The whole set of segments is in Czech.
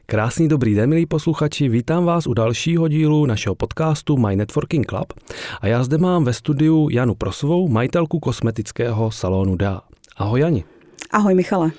Krásný dobrý den, milí posluchači, vítám vás u dalšího dílu našeho podcastu My Networking Club a já zde mám ve studiu Janu Prosovou, majitelku kosmetického salonu DEA. Ahoj Jani. Ahoj Michale.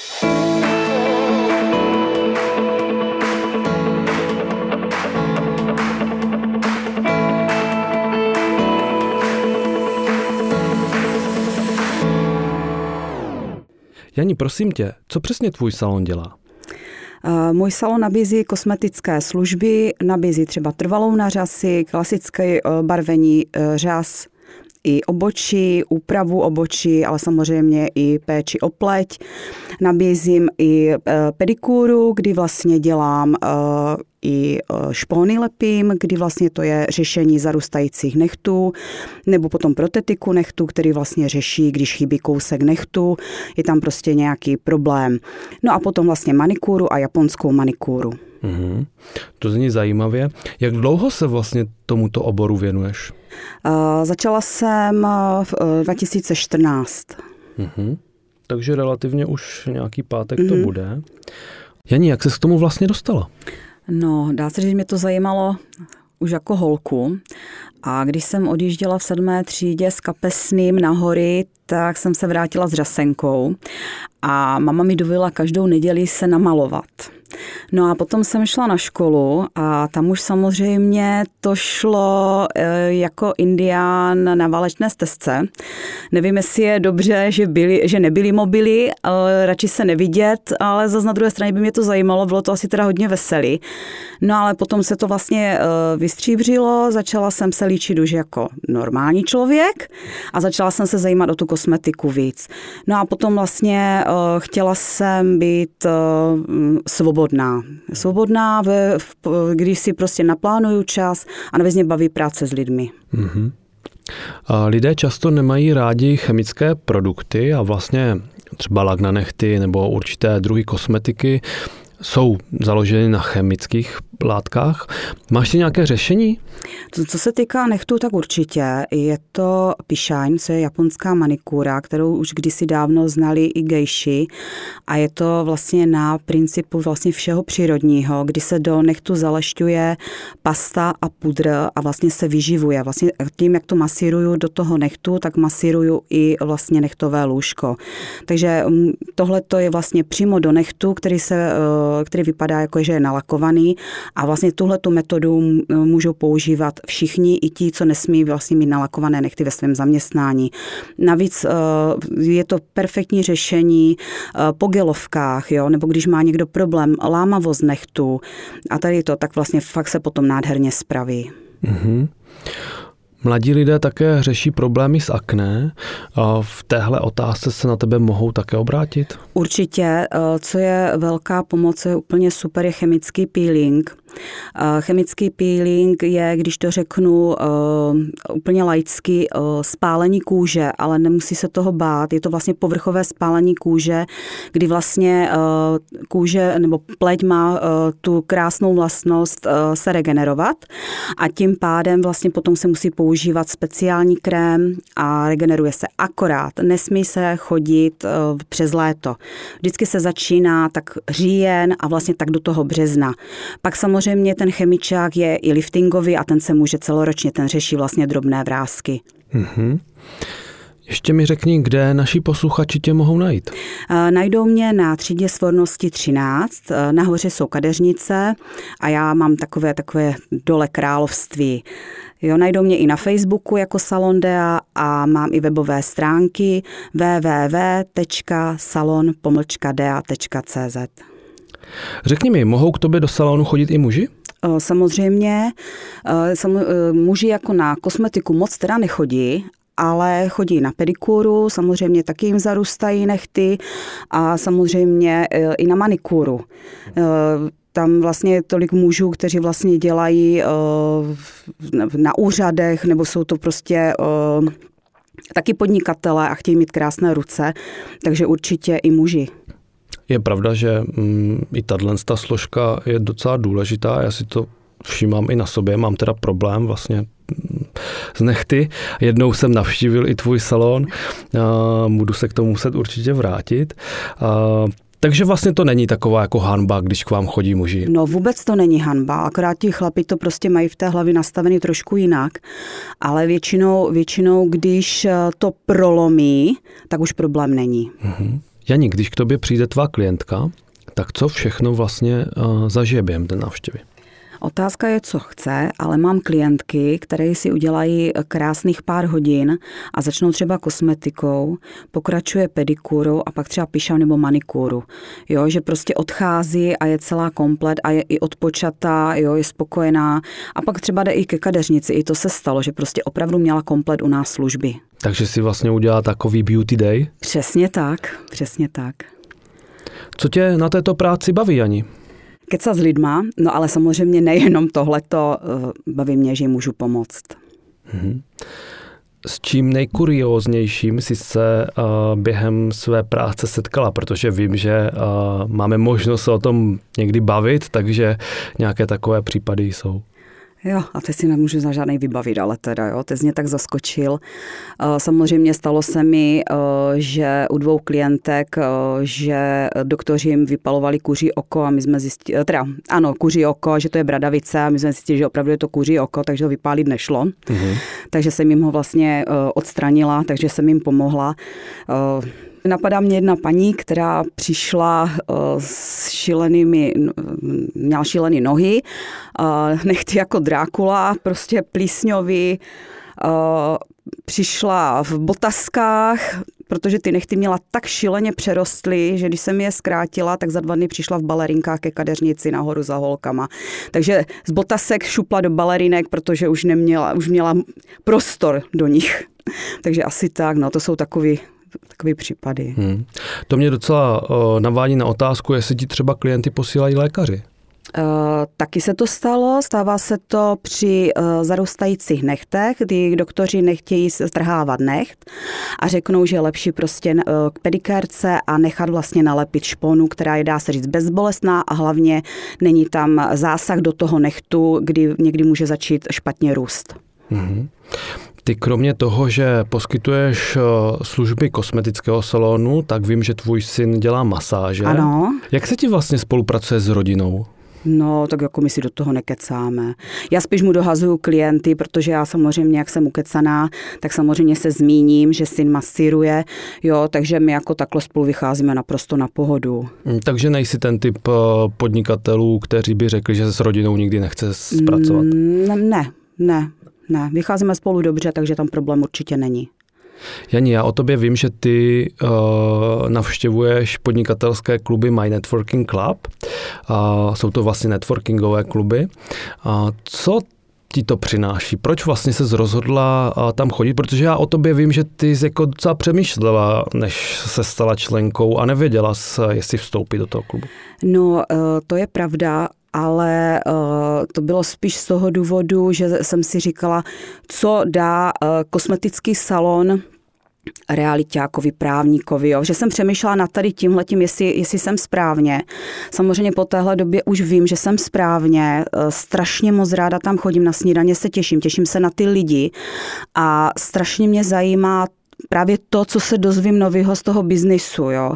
Jani, prosím tě, co přesně tvůj salon dělá? Můj salon nabízí kosmetické služby, nabízí třeba trvalou nařasy, klasické barvení řas, i obočí, úpravu obočí, ale samozřejmě i péči o pleť. Nabízím i pedikúru, kdy vlastně dělám i špóny lepím, kdy vlastně to je řešení zarůstajících nechtů, nebo potom protetiku nechtu, který vlastně řeší, když chybí kousek nechtu, je tam prostě nějaký problém. No a potom vlastně manikúru a japonskou manikúru. To zní zajímavě. Jak dlouho se vlastně tomuto oboru věnuješ? Začala jsem v 2014. Takže relativně už nějaký pátek to bude. Jani, jak ses k tomu vlastně dostala? No, dá se říct, že mě to zajímalo už jako holku. A když jsem odjížděla v 7. třídě s kapesným na hory, tak jsem se vrátila s řasenkou a mama mi dovolila každou neděli se namalovat. No a potom jsem šla na školu a tam už samozřejmě to šlo jako indián na válečné stezce. Nevím, jestli je dobře, že nebyly mobily, radši se nevidět, ale zase na druhé straně by mě to zajímalo, bylo to asi teda hodně veselý. No ale potom se to vlastně vystříbřilo, začala jsem se líčit už jako normální člověk a začala jsem se zajímat o tu kosmetiku víc. No a potom vlastně chtěla jsem být svobodná, když si prostě naplánuju čas a navíc mě baví práce s lidmi. Lidé často nemají rádi chemické produkty a vlastně třeba lak na nehty nebo určité druhy kosmetiky jsou založeny na chemických látkách. Máš ty nějaké řešení? Co se týká nechtů, tak určitě. Je to P-Shine, co je japonská manikúra, kterou už kdysi dávno znali i gejši. A je to vlastně na principu vlastně všeho přírodního, kdy se do nechtu zalešťuje pasta a pudr a vlastně se vyživuje. Vlastně tím, jak to masíruju do toho nechtu, tak masíruju i vlastně nechtové lůžko. Takže tohle to je vlastně přímo do nechtu, který vypadá jako, že je nalakovaný. A vlastně tuhletu metodu můžou používat všichni, i ti, co nesmí vlastně mít nalakované nechty ve svém zaměstnání. Navíc je to perfektní řešení po gelovkách, jo? Nebo když má někdo problém, lámavost nechtu a tady to, tak vlastně fakt se potom nádherně spraví. Mladí lidé také řeší problémy s akné. V téhle otázce se na tebe mohou také obrátit? Určitě. Co je velká pomoc, je úplně super, je chemický peeling. Chemický peeling je, když to řeknu úplně laicky, spálení kůže, ale nemusí se toho bát. Je to vlastně povrchové spálení kůže, kdy vlastně kůže nebo pleť má tu krásnou vlastnost se regenerovat a tím pádem vlastně potom se musí používat speciální krém a regeneruje se. Akorát nesmí se chodit přes léto. Vždycky se začíná tak říjen a vlastně tak do toho března. Pak samozřejmě ten chemičák je i liftingový a ten se může celoročně, ten řeší vlastně drobné vrásky. Ještě mi řekni, kde naši posluchači tě mohou najít? Najdou mě na třídě Svornosti 13, nahoře jsou kadeřnice a já mám takové dole království. Jo, najdou mě i na Facebooku jako Salon DEA a mám i webové stránky www.salon-dea.cz. Řekni mi, mohou k tobě do salonu chodit i muži? Samozřejmě. Muži jako na kosmetiku moc teda nechodí, ale chodí na pedikúru, samozřejmě taky jim zarůstají nechty a samozřejmě i na manikúru. Tam vlastně je tolik mužů, kteří vlastně dělají na úřadech, nebo jsou to prostě taky podnikatelé a chtějí mít krásné ruce, takže určitě i muži. Je pravda, že i tato složka je docela důležitá, já si to všímám i na sobě, mám teda problém vlastně z nehty. Jednou jsem navštívil i tvůj salon, budu se k tomu muset určitě vrátit. Takže vlastně to není taková jako hanba, když k vám chodí muži. No vůbec to není hanba, akorát ti chlapi to prostě mají v té hlavě nastavený trošku jinak, ale většinou, když to prolomí, tak už problém není. Jani, když k tobě přijde tvá klientka, tak co všechno vlastně zažije během té návštěvy? Otázka je, co chce, ale mám klientky, které si udělají krásných pár hodin a začnou třeba kosmetikou, pokračuje pedikurou a pak třeba pišam nebo manikúru. Jo, že prostě odchází a je celá komplet a je i odpočatá, jo, je spokojená a pak třeba jde i ke kadeřnici. I to se stalo, že prostě opravdu měla komplet u nás služby. Takže si vlastně udělá takový beauty day? Přesně tak, přesně tak. Co tě na této práci baví, Jani? Kecat s lidma, no ale samozřejmě nejenom tohleto, baví mě, že jim můžu pomoct. S čím nejkurióznějším jsi se během své práce setkala? Protože vím, že máme možnost se o tom někdy bavit, takže nějaké takové případy jsou. Jo, a teď si nemůžu za žádnej vybavit, ale teda, jo, teď mě tak zaskočil. Samozřejmě stalo se mi, že u 2 klientek, že doktoři jim vypalovali kuří oko a my jsme zjistili, kuří oko, že to je bradavice a my jsme zjistili, že opravdu je to kuří oko, takže to vypálit nešlo. Takže jsem jim ho vlastně odstranila, takže jsem jim pomohla. Napadá mě jedna paní, která přišla měla šílený nohy, nechty jako Drákula, prostě plísňový, přišla v botaskách, protože ty nechty měla tak šíleně přerostly, že když jsem je zkrátila, tak za 2 dny přišla v balerinkách ke kadeřnici nahoru za holkama. Takže z botasek šupla do balerinek, protože už měla prostor do nich. Takže asi tak, no to jsou takový případy. To mě docela navádí na otázku, jestli ti třeba klienty posílají lékaři. Taky se to stalo, stává se to při zarůstajících nechtech, kdy doktoři nechtějí strhávat necht a řeknou, že je lepší prostě k pedikérce a nechat vlastně nalepit šponu, která je, dá se říct, bezbolestná a hlavně není tam zásah do toho nechtu, kdy někdy může začít špatně růst. Ty kromě toho, že poskytuješ služby kosmetického salonu, tak vím, že tvůj syn dělá masáže. Ano. Jak se ti vlastně spolupracuje s rodinou? No, tak jako my si do toho nekecáme. Já spíš mu dohazuju klienty, protože já samozřejmě, jak jsem ukecaná, tak samozřejmě se zmíním, že syn masíruje, jo, takže my jako takhle spolu vycházíme naprosto na pohodu. Takže nejsi ten typ podnikatelů, kteří by řekli, že s rodinou nikdy nechce zpracovat? Ne, vycházíme spolu dobře, takže tam problém určitě není. Jani, já o tobě vím, že ty navštěvuješ podnikatelské kluby My Networking Club. Jsou to vlastně networkingové kluby. Co ti to přináší? Proč vlastně ses rozhodla tam chodit? Protože já o tobě vím, že ty jsi jako docela přemýšlela, než se stala členkou a nevěděla jsi, jestli vstoupit do toho klubu. No, to je pravda. Ale to bylo spíš z toho důvodu, že jsem si říkala, co dá kosmetický salon realiťákovi, právníkovi, jo? Že jsem přemýšlela nad tady tímhletím, jestli jsem správně. Samozřejmě po téhle době už vím, že jsem správně, strašně moc ráda tam chodím na snídaně, se těším se na ty lidi a strašně mě zajímá právě to, co se dozvím nového z toho biznisu. Jo.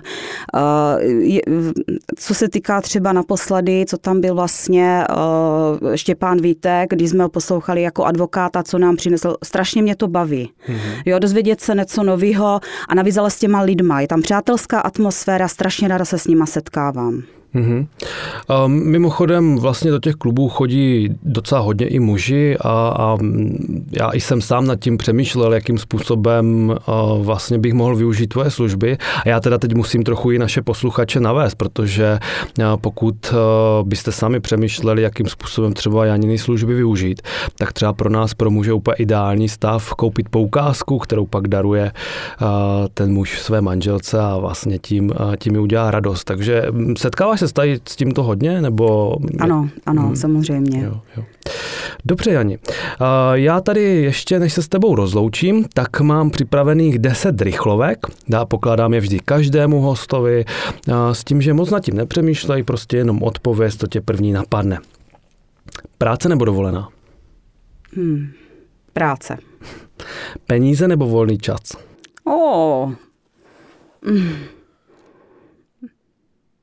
Co se týká třeba naposledy, co tam byl vlastně Štěpán Vítek, když jsme ho poslouchali jako advokáta, co nám přinesl, strašně mě to baví. Jo, dozvědět se něco nového a navíc ale s těma lidma. Je tam přátelská atmosféra, strašně ráda se s nima setkávám. Mimochodem vlastně do těch klubů chodí docela hodně i muži a já jsem sám nad tím přemýšlel, jakým způsobem vlastně bych mohl využít tvoje služby. A já teda teď musím trochu i naše posluchače navést, protože pokud byste sami přemýšleli, jakým způsobem třeba Janiny služby využít, tak třeba pro nás, pro muže úplně ideální stav koupit poukázku, kterou pak daruje ten muž své manželce a vlastně tím mi udělá radost. Takže setkáváš se s tímto hodně? Nebo... Ano, samozřejmě. Jo. Dobře, Jani. Já tady ještě, než se s tebou rozloučím, tak mám připravených 10 rychlovek. Já pokládám je vždy každému hostovi s tím, že moc nad tím nepřemýšlej, prostě jenom odpověz, to tě první napadne. Práce nebo dovolená? Práce. Peníze nebo volný čas?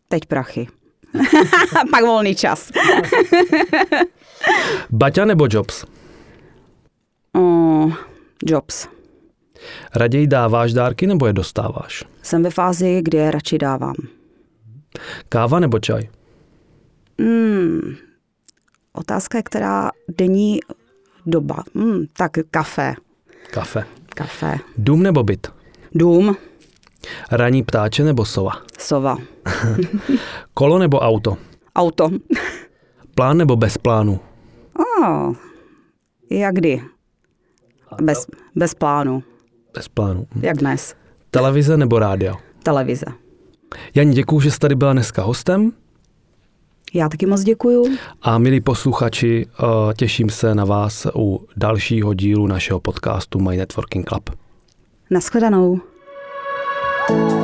Teď prachy. Pak volný čas. Baťa nebo Jobs? Jobs. Raději dáváš dárky nebo je dostáváš? Jsem ve fázi, kdy je radši dávám. Káva nebo čaj? Otázka je, která denní doba. Tak kafe. Kafe. Dům nebo byt? Dům. Ranní ptáče nebo sova? Sova. Kolo nebo auto? Auto. Plán nebo bez plánu? Jak kdy? Bez plánu. Bez plánu. Jak dnes. Televize nebo rádio? Televize. Jani, děkuju, že jsi tady byla dneska hostem. Já taky moc děkuju. A milí posluchači, těším se na vás u dalšího dílu našeho podcastu My Networking Club. Naschledanou.